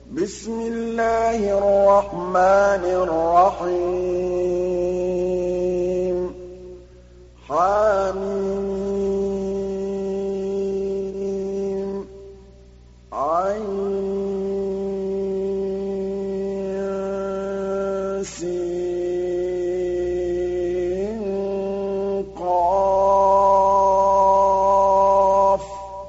بسم الله الرحمن الرحيم حم عين سين قاف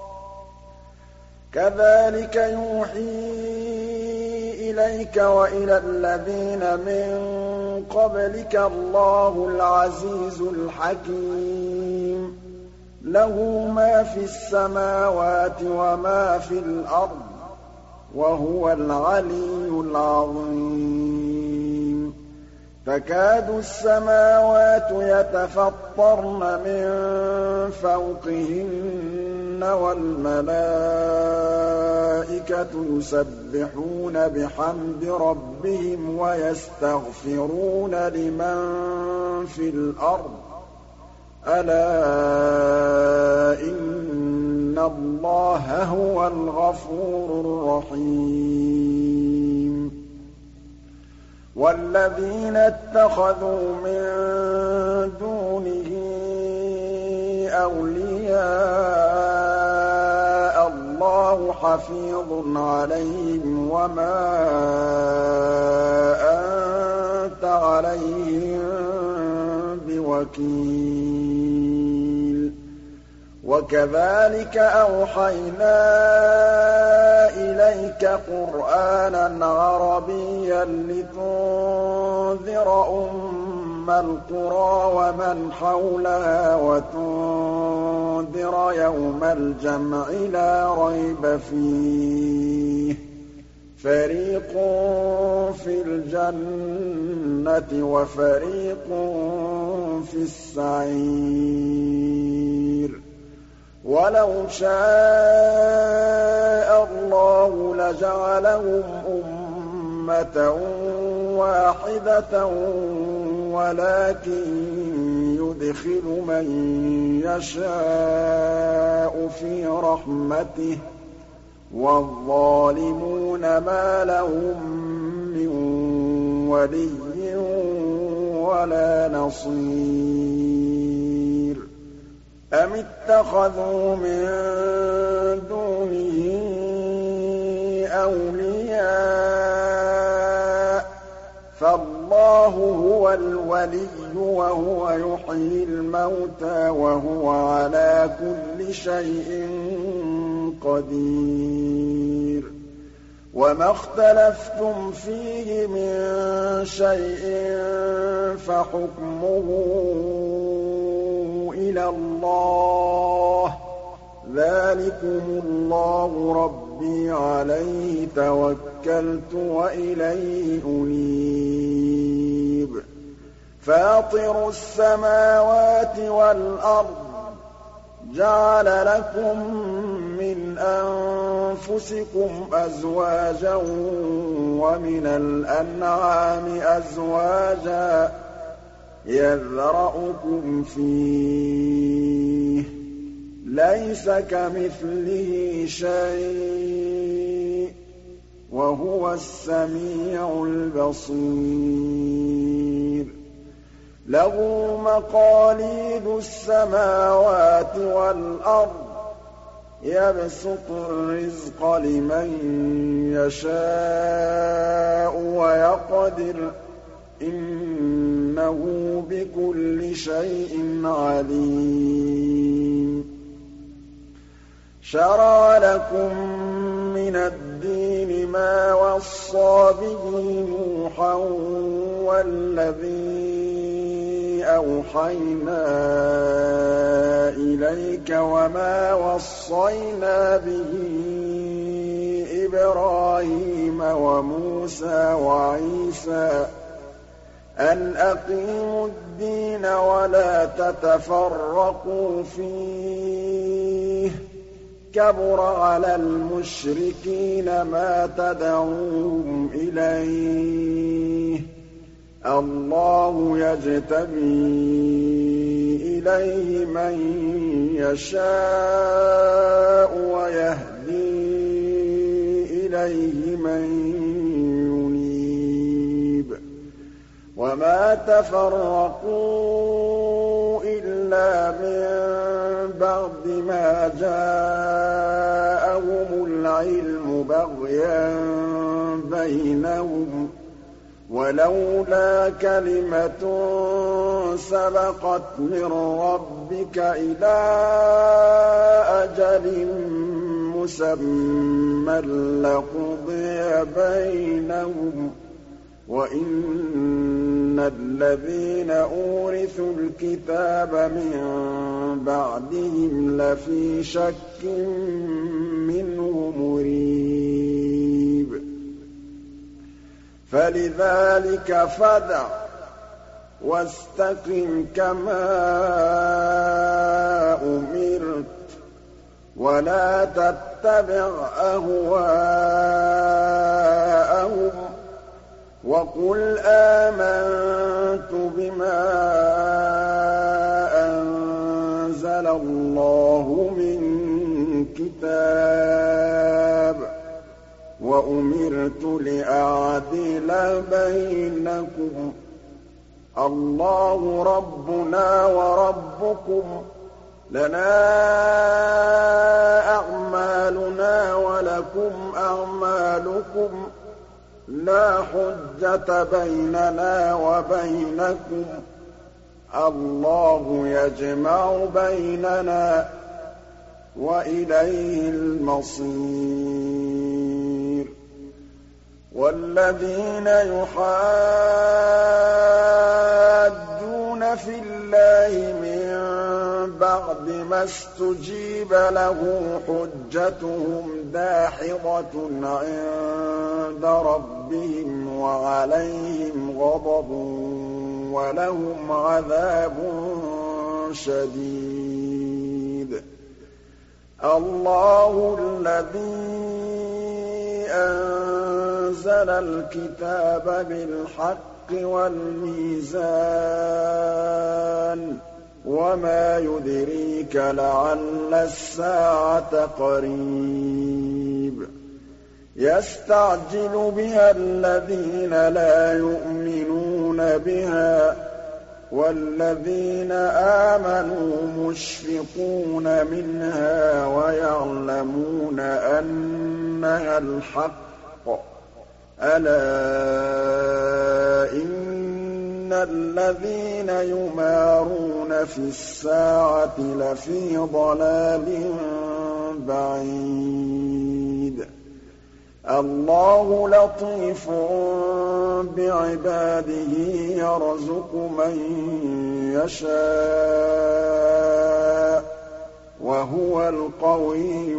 كذلك يوحي إليك وإلى الذين من قبلك الله العزيز الحكيم له ما في السماوات وما في الأرض وهو العلي العظيم تكاد السماوات يتفطرن من فوقهن والملائكة يسبحون بحمد ربهم ويستغفرون لمن في الأرض ألا إن الله هو الغفور الرحيم والذين اتخذوا من دونه أولياء الله حفيظ عليهم وما أنت عليهم بوكيل وكذلك أوحينا إليك قرآنًا عربيًّا لتنذر أم القرى ومن حولها وتنذر يوم الجمع لا ريب فيه فريق في الجنة وفريق في السعير ولو شاء الله لجعلهم أمة واحدة ولكن يدخل من يشاء في رحمته والظالمون ما لهم من ولي ولا نصير أم اتخذوا من دونه أولياء فالله هو الولي وهو يحيي الموتى وهو على كل شيء قدير وما اختلفتم فيه من شيء فحكمه إلى الله ذلكم الله ربي عليه توكلت وإليه أنيب فاطر السماوات والأرض جعل لكم من أنفسكم أزواجا ومن الأنعام أزواجا يذرأكم فيه ليس كمثله شيء وهو السميع البصير له مقاليد السماوات والأرض يبسط الرزق لمن يشاء ويقدر إنه بكل شيء عليم شرع لكم من الدين ما وصى به نوحا والذي أوحينا إليك وما وصينا به إبراهيم وموسى وعيسى أن أقيموا الدين ولا تتفرقوا فيه كبر على المشركين ما تدعوهم إليه الله يجتبي إليه من يشاء ويهدي إِلَيْهِ مَن يُنِيبُ وَمَا تَفَرَّقُوا إِلَّا مِن بَعْدِ مَا جَاءَهُمُ الْعِلْمُ بَغْيًا بَيْنَهُمْ ۚ وَلَوْلَا كَلِمَةٌ سَبَقَتْ مِن رَّبِّكَ إِلَىٰ أَجَلٍ مُّسَمًّى لَّقُضِيَ بَيْنَهُمْ ۚ وَإِنَّ الَّذِينَ أُورِثُوا الْكِتَابَ مِن بَعْدِهِمْ لَفِي شَكٍّ مِّنْهُ مُرِيبٍ فَلِذَٰلِكَ فَادْعُ وَاسْتَقِمْ كَمَا أُمِرْتَ وَلَا تَتَّبِعْ أَهْوَاءَهُمْ وَقُلْ آمَنتُ بِمَا أَنزَلَ اللَّهُ مِن كِتَابٍ وَأُمِرْتُ لِأَعْدِلَ بَيْنَكُمُ ۖ اللَّهُ رَبُّنَا وَرَبُّكُمْ لَنَا أَعْمَالُنَا وَلَكُمْ أَعْمَالُكُمْ لَا حُجَّةَ بَيْنَنَا وَبَيْنَكُمْ ۖ اللَّهُ يَجْمَعُ بَيْنَنَا وَإِلَيْهِ الْمَصِيرُ وَالَّذِينَ يُحَادُّونَ فِي اللَّهِ مِن بَعْدِ مَا اسْتُجِيبَ لَهُ حُجَّتُهُمْ دَاحِضَةٌ عِندَ رَبِّهِمْ وَعَلَيْهِمْ غَضَبٌ وَلَهُمْ عَذَابٌ شَدِيدٌ اللَّهُ الَّذِي أَنزَلَ الْكِتَابَ بِالْحَقِّ وَالْمِيزَانَ وَمَا يُدْرِيكَ لَعَلَّ السَّاعَةَ قَرِيبٌ يَسْتَعْجِلُ بِهَا الَّذِينَ لَا يُؤْمِنُونَ بِهَا ۖ وَالَّذِينَ آمَنُوا مُشْفِقُونَ مِنْهَا وَيَعْلَمُونَ أَنَّهَا الْحَقُّ ۗ أَلَا إِنَّ الَّذِينَ يُمَارُونَ فِي السَّاعَةِ لَفِي ضَلَالٍ بَعِيدٍ اللَّهُ لَطِيفٌ بِعِبَادِهِ يَرْزُقُ مَن يَشَاءُ ۖ وَهُوَ الْقَوِيُّ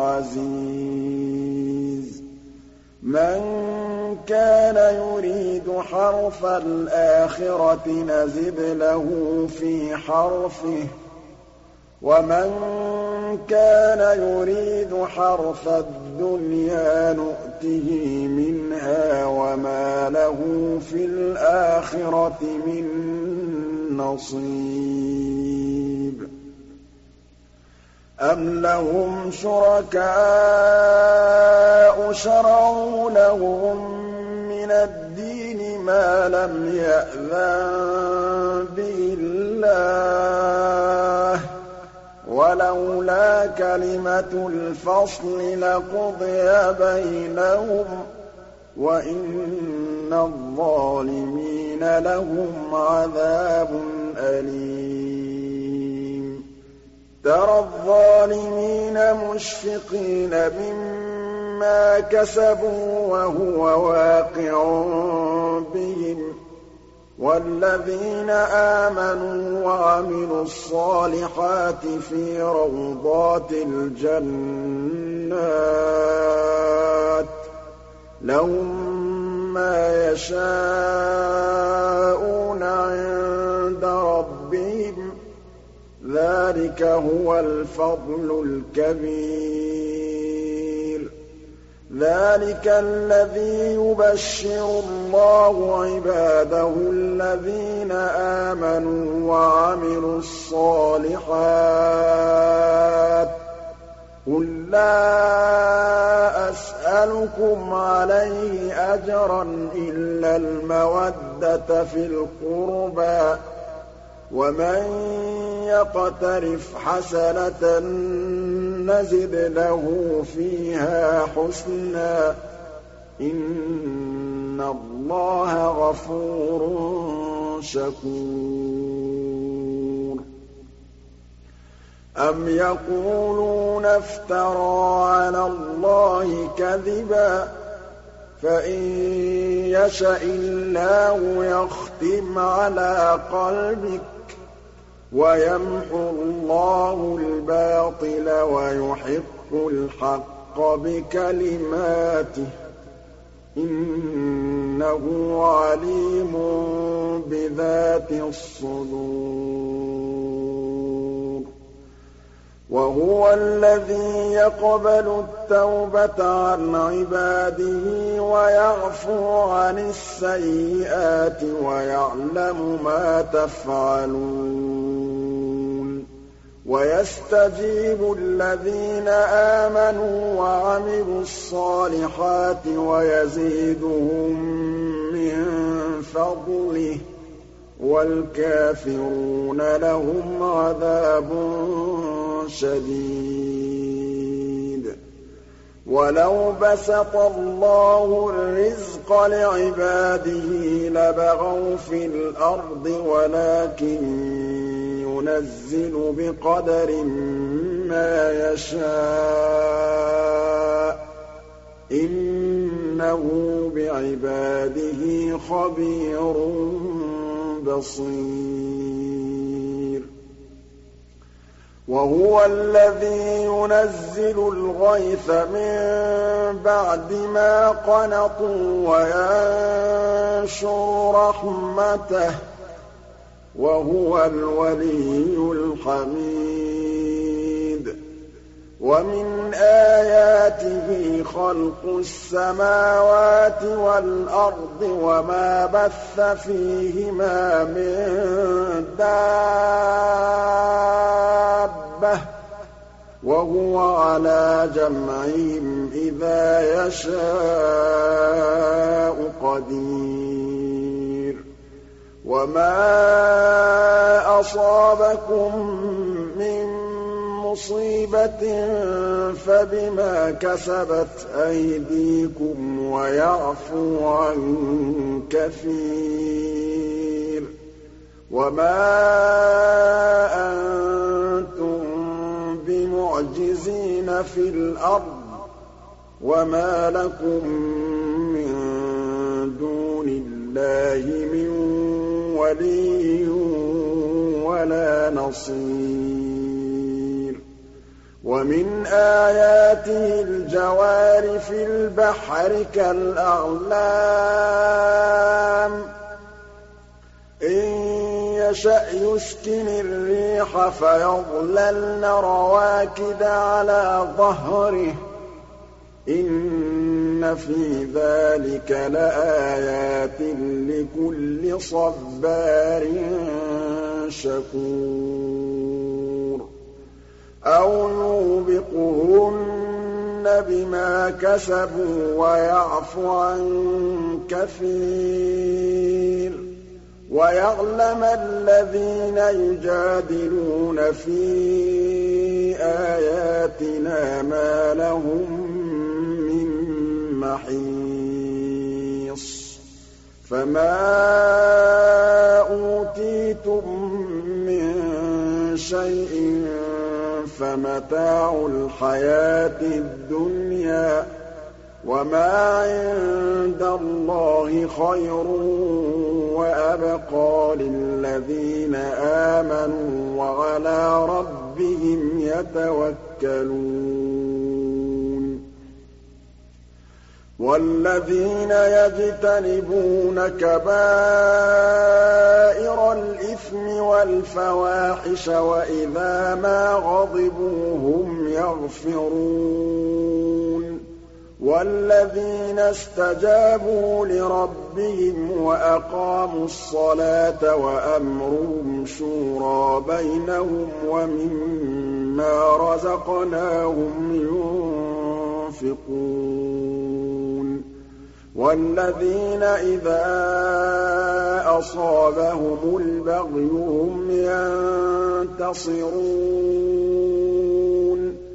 الْعَزِيزُ مَن كَانَ يُرِيدُ حَرْثَ الْآخِرَةِ نَزِدْ لَهُ فِي حَرْثِهِ ۖ وَمَن كَانَ يُرِيدُ حَرْثَ الدُّنْيَا نُؤْتِهِ مِنْهَا وَمَا لَهُ فِي الْآخِرَةِ مِن نَّصِيبٍ أَمْ لَهُمْ شُرَكَاءُ شَرَعُوا لَهُم مِّنَ الدِّينِ مَا لَمْ يَأْذَن بِهِ اللَّهُ ۚ وَلَوْلَا كَلِمَةُ الْفَصْلِ لَقُضِيَ بَيْنَهُمْ ۗ وَإِنَّ الظَّالِمِينَ لَهُمْ عَذَابٌ أَلِيمٌ تَرَى الظَّالِمِينَ مُشْفِقِينَ مِمَّا كَسَبُوا وَهُوَ وَاقِعٌ بِهِمْ ۗ وَالَّذِينَ آمَنُوا وَعَمِلُوا الصَّالِحَاتِ فِي رَوْضَاتِ الْجَنَّاتِ لَهُم مَّا يَشَاءُونَ عِندَ رَبِّهِمْ ۚ ذَٰلِكَ هُوَ الْفَضْلُ الْكَبِيرُ ذَٰلِكَ الَّذِي يُبَشِّرُ اللَّهُ عِبَادَهُ الَّذِينَ آمَنُوا وَعَمِلُوا الصَّالِحَاتِ ۗ قُل لا أسألكم عليه أجرا إلا المودة في القربى ۚ ومن يقترف حسنة نزد له فيها حسنا، إن الله غفور شكور. أم يقولون افترى على الله كذبا، فإن يشأ الله يختم على قلبك ويمحو الله الباطل ويحق الحق بكلماته، إنه عليم بذات الصدور. وهو الذي يقبل التوبة عن عباده ويعفو عن السيئات ويعلم ما تفعلون، ويستجيب الذين آمنوا وعملوا الصالحات ويزيدهم من فضله، والكافرون لهم عذاب شديد. ولو بسط الله الرزق لعباده لبغوا في الأرض ولكن ينزل بقدر ما يشاء، إنه بعباده خبير بصير. وهو الذي ينزل الغيث من بعد ما قنطوا وينشر رحمته، وهو الولي الحميد. ومن آياته خلق السماوات والأرض وما بث فيهما من دابة، وهو على جمعهم إذا يشاء قدير. وما أصابكم من مصيبة فبما كسبت أيديكم ويعفو عن كثير. وما أنتم بمعجزين في الأرض، وما لكم من دون الله من ولي ولا نصير. ومن آياته الجوار في البحر كالأعلام، إن يشأ يسكن الريح فيظللن رواكد على ظهره، إن في ذلك لآيات لكل صبار شكور. أو يوبقهن بما كسبوا ويعفو عن كثير، ويعلم الذين يجادلون في آياتنا ما لهم من محيص. فما أوتيتم من شيء فمتاع الحياة الدنيا، وما عند الله خير وأبقى للذين آمنوا وعلى ربهم يتوكلون. والذين يجتنبون كبائر الإثم والفواحش وإذا ما غضبوا هم يغفرون، وَالَّذِينَ اسْتَجَابُوا لِرَبِّهِمْ وَأَقَامُوا الصَّلَاةَ وَأَمْرُهُمْ شُورَىٰ بَيْنَهُمْ وَمِمَّا رَزَقْنَاهُمْ يُنفِقُونَ وَالَّذِينَ إِذَا أَصَابَهُمُ الْبَغْيُ هُمْ يَنتَصِرُونَ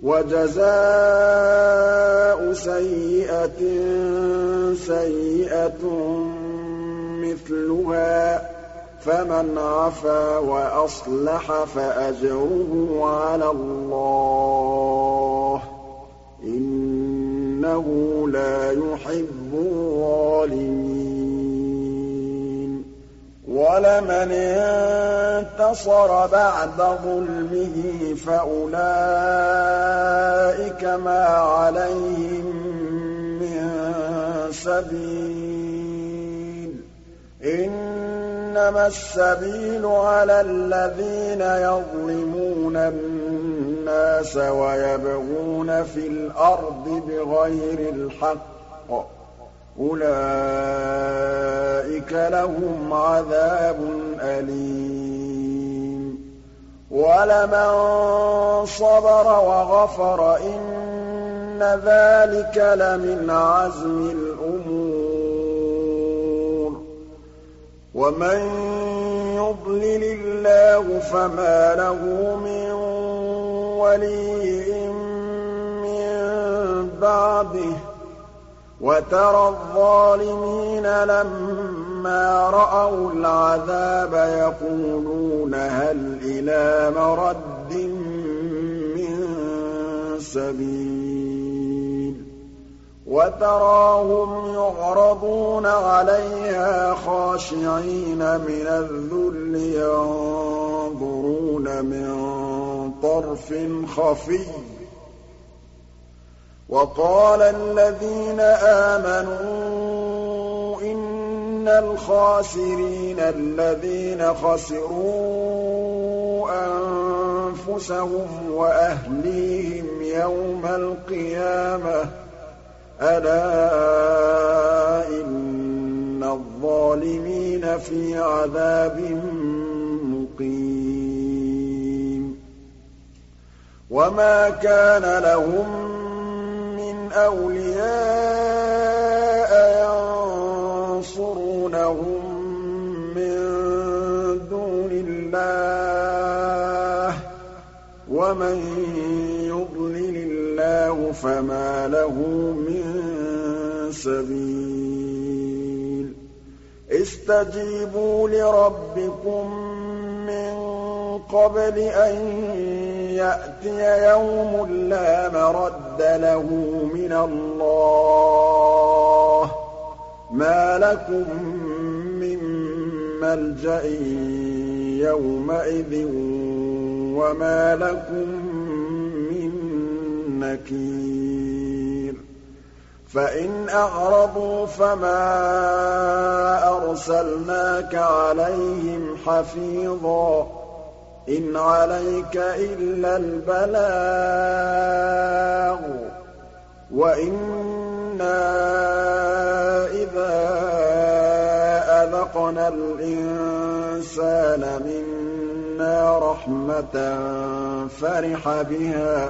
وَجَزَاءُ سَيِّئَةٍ سَيِّئَةٌ مِّثْلُهَا فَمَنْ عَفَا وَأَصْلَحَ فَأَجْرُهُ عَلَى اللَّهِ ۚ إِنَّهُ لَا يُحِبُّ الظَّالِمِينَ وَلَمَنِ انتَصَرَ بَعْدَ ظُلْمِهِ فَأُولَٰئِكَ مَا عَلَيْهِم مِّن سَبِيلٍ ۚ إِنَّمَا السَّبِيلُ عَلَى الَّذِينَ يَظْلِمُونَ النَّاسَ وَيَبْغُونَ فِي الْأَرْضِ بِغَيْرِ الْحَقِّ ۚ أُولَٰئِكَ لَهُمْ عَذَابٌ أَلِيمٌ وَلَمَن صَبَرَ وَغَفَرَ إِنَّ ذَٰلِكَ لَمِنْ عَزْمِ الْأُمُورِ وَمَن يُضْلِلِ اللَّهُ فَمَا لَهُ مِن وَلِيٍّ مِّن بَعْدِهِ ۗ وَتَرَى الظَّالِمِينَ لَمَّا رَأَوُا الْعَذَابَ يَقُولُونَ هَلْ إِلَىٰ مَرَدٍّ مِّن سَبِيلٍ وَتَرَاهُمْ يُعْرَضُونَ عَلَيْهَا خَاشِعِينَ مِنَ الذُّلِّ يَنظُرُونَ مِن طَرْفٍ خَفِيٍّ وَقَالَ الَّذِينَ آمَنُوا إِنَّ الْخَاسِرِينَ الَّذِينَ خَسِرُوا أَنفُسَهُمْ وَأَهْلِيهِمْ يَوْمَ الْقِيَامَةِ ۗ أَلَا إِنَّ الظَّالِمِينَ فِي عَذَابٍ مُّقِيمٍ وَمَا كَانَ لَهُم أَوْلِيَاءَ يَنصُرُونَهُم مِّن دُونِ اللَّهِ ۗ وَمَن يُضْلِلِ اللَّهُ فَمَا لَهُ مِن سَبِيلٍ اسْتَجِيبُوا لِرَبِّكُم مِّن قَبْلِ أَن يَأْتِيَ يَوْمٌ لَّا مَرَدَّ لَهُ مِنَ اللَّهِ ۚ مَا لَكُم مِّن مَّلْجَإٍ يَوْمَئِذٍ وَمَا لَكُم مِّن نَّكِيرٍ فَإِنْ أَعْرَضُوا فَمَا أَرْسَلْنَاكَ عَلَيْهِمْ حَفِيظًا ۖ إِنْ عَلَيْكَ إِلَّا الْبَلَاغُ ۗ وَإِنَّا إِذَا أَذَقْنَا الْإِنسَانَ مِنَّا رَحْمَةً فَرِحَ بِهَا ۖ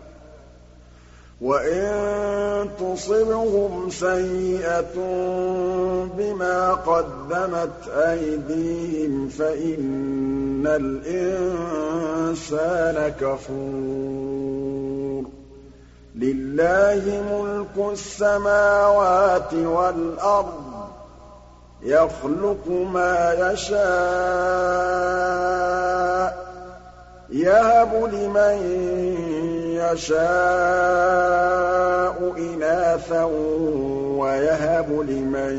وَإِن تُصِبْهُمْ سَيِّئَةٌ بِمَا قَدَّمَتْ أَيْدِيهِمْ فَإِنَّ الْإِنسَانَ كَفُورٌ لِلَّهِ مُلْكُ السَّمَاوَاتِ وَالْأَرْضِ ۚ يَخْلُقُ مَا يَشَاءُ ۚ يَهَبُ لِمَن يَشَاءُ إِنَاثًا وَيَهَبُ لِمَن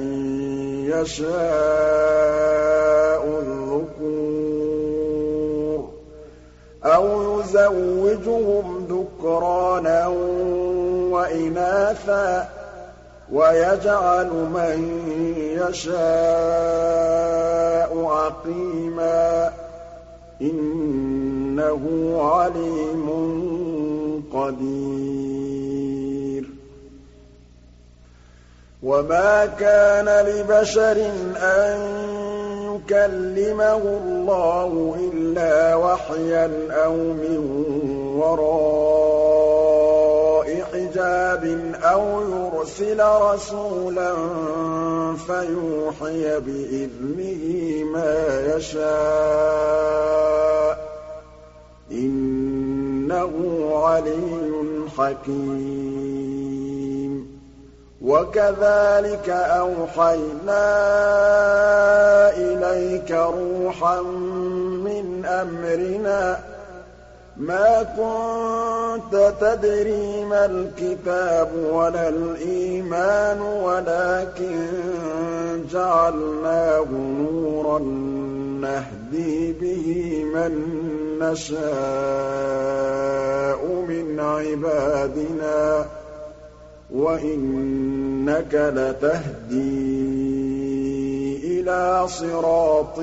يَشَاءُ الذُّكُورَ أَوْ يُزَوِّجُهُمْ ذُكْرَانًا وَإِنَاثًا ۖ وَيَجْعَلُ مَن يَشَاءُ عَقِيمًا ۚ إِنَّهُ عَلِيمٌ قَدِيرٌ وَمَا كَانَ لِبَشَرٍ أَن يُكَلِّمَهُ اللَّهُ إِلَّا وَحْيًا أَوْ مِن وَرَاءِ حِجَابٍ أَوْ يُرْسِلَ رَسُولًا فَيُوحِيَ بِإِذْنِهِ مَا يَشَاءُ ۚ إِنَّهُ عَلِيٌّ حَكِيمٌ. وَكَذَٰلِكَ أَوْحَيْنَا إِلَيْكَ رُوحًا مِّنْ أَمْرِنَا ۚ مَا كُنتَ تَدْرِي مَا الْكِتَابُ وَلَا الْإِيمَانُ وَلَٰكِن جَعَلْنَاهُ نُورًا نَّهْدِي بِهِ مَن نَّشَاءُ مِنْ عِبَادِنَا ۚ وَإِنَّكَ لَتَهْدِي إِلَىٰ صِرَاطٍ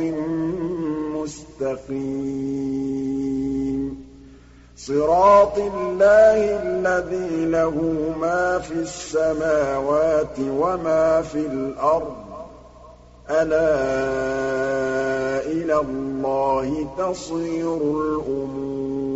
مُّسْتَقِيمٍ صِرَاطِ اللَّهِ الَّذِي لَهُ مَا فِي السَّمَاوَاتِ وَمَا فِي الْأَرْضِ ۗ أَلَا إِلَى اللَّهِ تَصِيرُ الْأُمُورُ